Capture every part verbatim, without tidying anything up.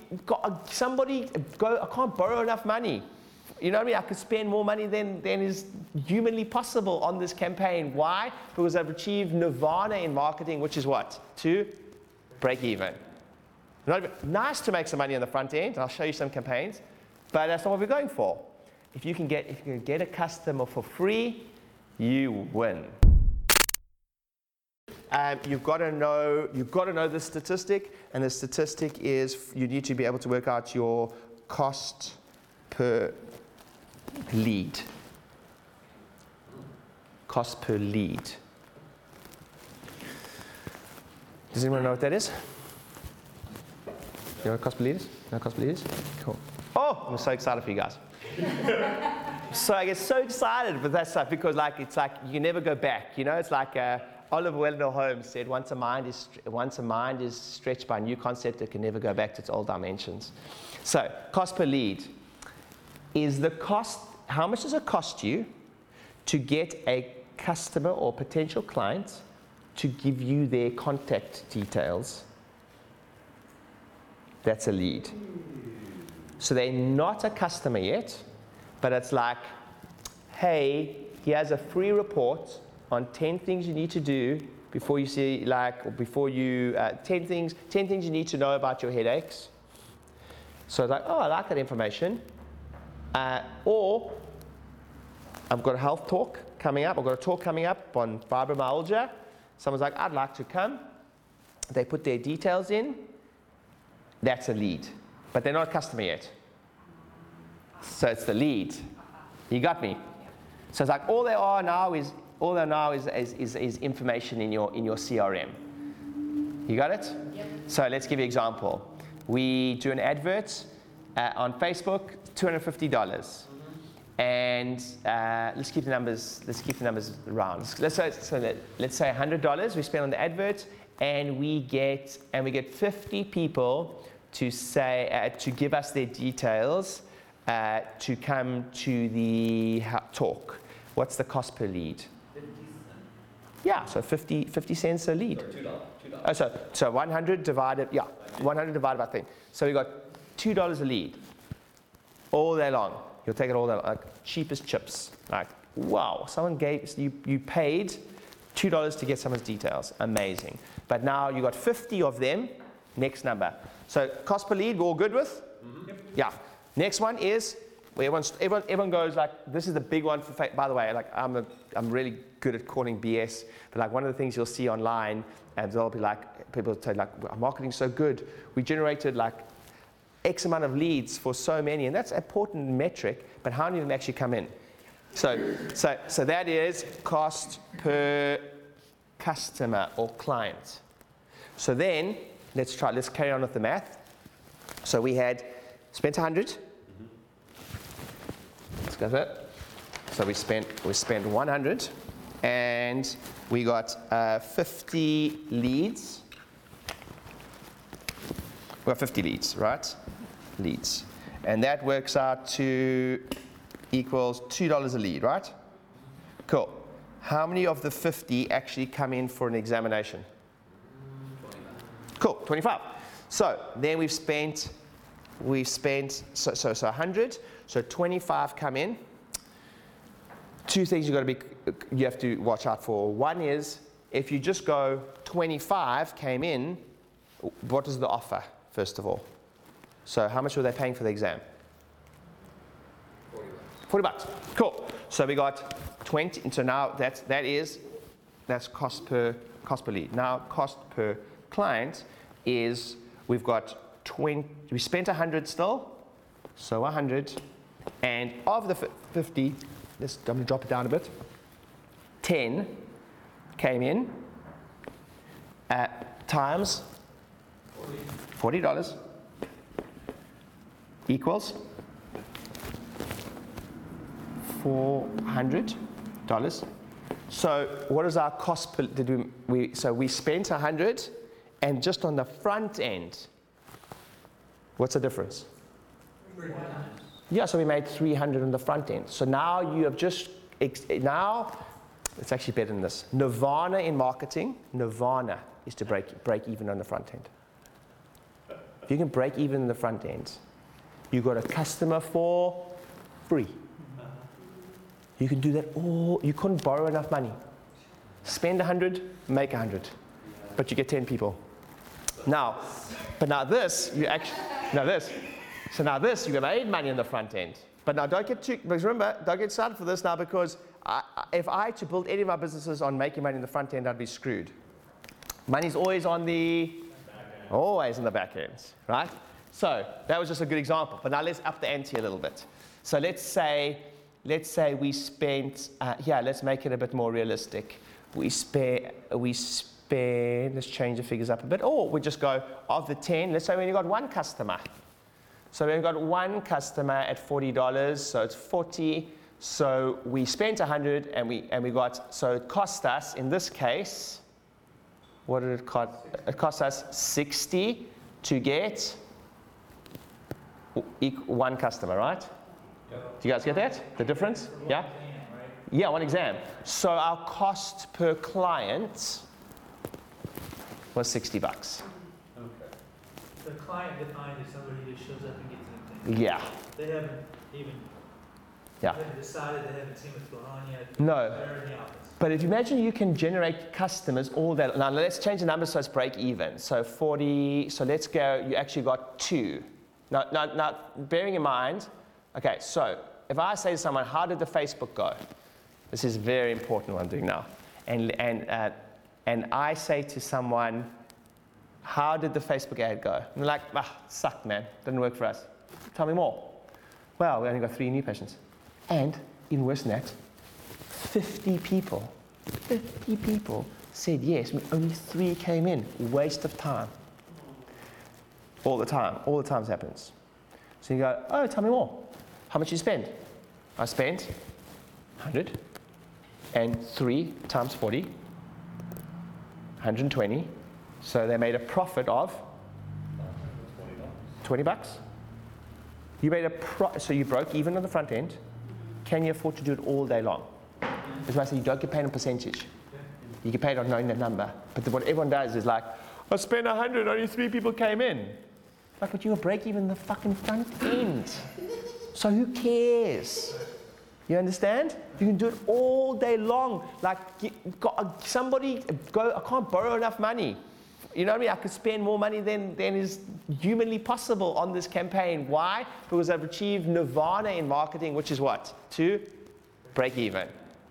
got, somebody, go, I can't borrow enough money. You know what I mean? I could spend more money than, than is humanly possible on this campaign. Why? Because I've achieved nirvana in marketing, which is what? To break even. Not even, nice to make some money on the front end. I'll show you some campaigns, but that's not what we're going for. If you can get, if you can get a customer for free, you win. Um, you've got to know, you've got to know the statistic, and the statistic is you need to be able to work out your cost per lead. Cost per lead. Does anyone know what that is? You know what cost per lead is? You know what cost per lead is? Cool. Oh, I'm so excited for you guys. So I get so excited with that stuff because like it's like you never go back. You know, it's like uh, Oliver Wendell Holmes said, once a mind is once a mind is stretched by a new concept, it can never go back to its old dimensions. So cost per lead is the cost. How much does it cost you to get a customer or potential client to give you their contact details? That's a lead. So they're not a customer yet, but it's like, hey, here's a free report on ten things you need to do before you see, like, or before you, uh, ten things, ten things you need to know about your headaches. So it's like, oh, I like that information. Uh, or I've got a health talk coming up. I've got a talk coming up on fibromyalgia. Someone's like, I'd like to come. They put their details in. That's a lead. But they're not a customer yet. So it's the lead. You got me? So it's like all they are now is all they are now is, is, is, is information in your in your C R M. You got it? Yep. So let's give you an example. We do an advert uh, on Facebook, two hundred fifty dollars. Mm-hmm. And uh, let's keep the numbers. Let's keep the numbers round. Let's say so let, let's say one hundred dollars we spend on the advert, and we get and we get fifty people to say uh, to give us their details uh, to come to the talk. What's the cost per lead? Yeah, so fifty, fifty cents a lead. two dollars. Oh, so so one hundred divided, yeah, one hundred divided by thing. So we got two dollars a lead, all day long. You'll take it all day long, like cheapest chips. Like, wow, someone gave you you paid two dollars to get someone's details. Amazing. But now you got fifty of them. Next number. So cost per lead, we're all good with? Mm-hmm. Yep. Yeah. Next one is where everyone's, everyone everyone goes like, this is the big one for. By the way, like I'm a, I'm really good at calling B S. But like one of the things you'll see online, and they'll be like, people will say like, our marketing's so good. We generated like X amount of leads for so many, and that's an important metric. But how many of them actually come in? So, so, so that is cost per customer or client. So then. Let's try, let's carry on with the math. So we had spent one hundred. Mm-hmm. Let's go there. So we spent, we spent one hundred and we got uh, fifty leads. We got fifty leads, right? Leads. And that works out to equals two dollars a lead, right? Cool. How many of the fifty actually come in for an examination? Cool, twenty-five. So then we've spent, we've spent, so, so, so one hundred, so twenty-five come in. Two things you've got to be, you have to watch out for. One is, if you just go twenty-five came in, what is the offer, first of all? So how much were they paying for the exam? forty bucks. Cool. So we got twenty, and so now that's, that is, that's cost per, cost per lead. Now cost per client is we've got twenty, we spent one hundred still, so one hundred, and of the fifty, let's, I'm going to drop it down a bit, ten came in at times forty dollars equals four hundred dollars. So what is our cost per, did we, we so we spent one hundred. And just on the front end, what's the difference? Yeah, so we made three hundred on the front end. So now you have just, now, it's actually better than this. Nirvana in marketing, nirvana is to break, break even on the front end. if you can break even in the front end, you got a customer for free. You can do that all, you couldn't borrow enough money. Spend a hundred, make a hundred, but you get ten people. Now, but now this, you actually, now this, so now this, you made money in the front end. But now don't get too, because remember, don't get started for this now, because I, if I had to build any of my businesses on making money in the front end, I'd be screwed. Money's always on the, always in the back end, right? So that was just a good example, but now let's up the ante a little bit. So let's say, let's say we spent, uh, yeah, let's make it a bit more realistic. We spend, we spend, let's change the figures up a bit, or we just go, of the ten, let's say we only got one customer. So we only got one customer at forty dollars, so it's forty. So we spent one hundred and we, and we got, so it cost us, in this case, what did it cost? It cost us sixty to get one customer, right? Yep. Do you guys get that? The difference? Yeah? Yeah, one exam. So our cost per client was sixty bucks. Okay. The client defined is somebody who shows up and gets anything. Yeah. They haven't even yeah. they haven't decided, they haven't seen what's going on yet. No. They're in the office. But if you imagine you can generate customers all that. Now let's change the numbers so it's break even. So forty, so let's go, you actually got two. Now, now, now bearing in mind, okay, so if I say to someone, how did the Facebook go? This is very important what I'm doing now. And, and, uh, and I say to someone, how did the Facebook ad go? And they're like, ah, sucked, man. Didn't work for us. Tell me more. Well, we only got three new patients. And, even worse than that, fifty people, fifty people said yes, only three came in. Waste of time. All the time, all the times happens. So you go, oh, tell me more. How much you spend? I spent one hundred, and three times forty, one hundred twenty. So they made a profit of twenty bucks. You made a pro, so you broke even on the front end. Can you afford to do it all day long? That's why I say you don't get paid on percentage. You get paid on knowing the number. But the, what everyone does is like, I spent one hundred, only three people came in. Like, but you will break even the fucking front end. So who cares? You understand? You can do it all day long. Like, somebody, go, I can't borrow enough money. You know what I mean? I could spend more money than, than is humanly possible on this campaign. Why? Because I've achieved nirvana in marketing, which is what? To break even.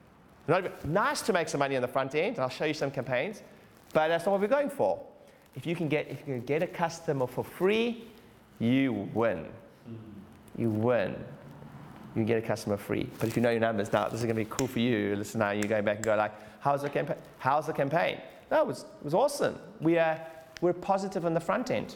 Nice to make some money on the front end. I'll show you some campaigns. But that's not what we're going for. If you can get, if you can get a customer for free, you win. You win. You can get a customer free. But if you know your numbers, now this is going to be cool for you. Listen, now you're going back and go like, how's the campaign? How's the campaign? No, it was, it was awesome. We are, we're positive on the front end.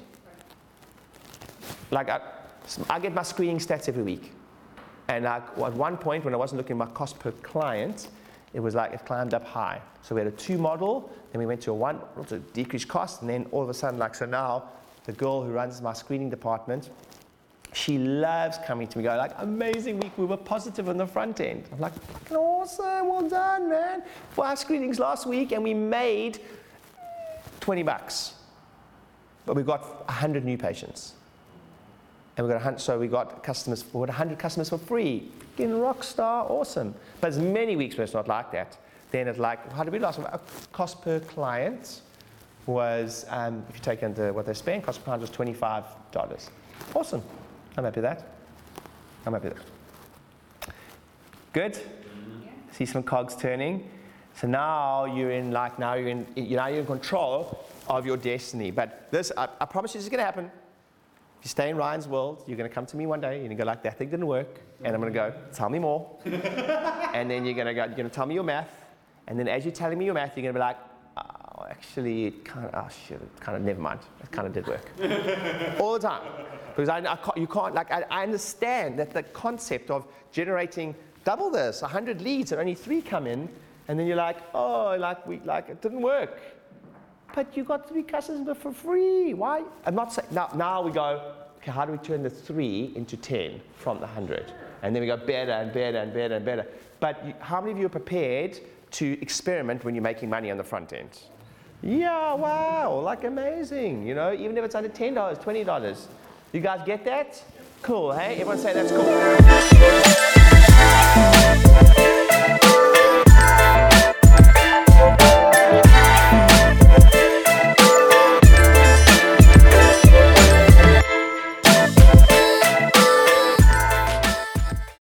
Like I, I get my screening stats every week. And like at one point when I wasn't looking at my cost per client, it was like it climbed up high. So we had a two model, then we went to a one, to decreased cost, and then all of a sudden, like, so now the girl who runs my screening department, she loves coming to me, going like, amazing week, we were positive on the front end. I'm like, fucking awesome, well done, man. For our screenings last week, and we made twenty bucks. But we got one hundred new patients. And we got one hundred, so we got customers, we got one hundred customers for free. Fucking rock star, awesome. But there's many weeks where it's not like that. Then it's like, how did we last? Cost per client was, um, if you take into what they spent, cost per client was twenty-five dollars. Awesome. I'm happy with that. I'm happy with that. Good? Yeah. See some cogs turning. So now you're in, like, now you're in, you now you're in control of your destiny. But this, I, I promise you, this is going to happen. If you stay in Ryan's world, you're going to come to me one day and you're going to go like, that thing didn't work. And I'm going to go, tell me more. And then you're going to go, you're going to tell me your math. And then as you're telling me your math, you're going to be like, oh, actually, it kind of, oh shit, it kind of, never mind. It kind of did work. All the time. Because I, I can't, you can't, like, I, I understand that the concept of generating double this, one hundred leads and only three come in. And then you're like, oh, like, we, like it didn't work. But you got three customers for free. Why? I'm not saying, now, now we go, okay, how do we turn the three into ten from the one hundred? And then we go better and better and better and better. But you, how many of you are prepared to experiment when you're making money on the front end? Yeah, wow, like amazing. You know, even if it's under ten dollars, twenty dollars. You guys get that? Cool, hey? Everyone say that's cool.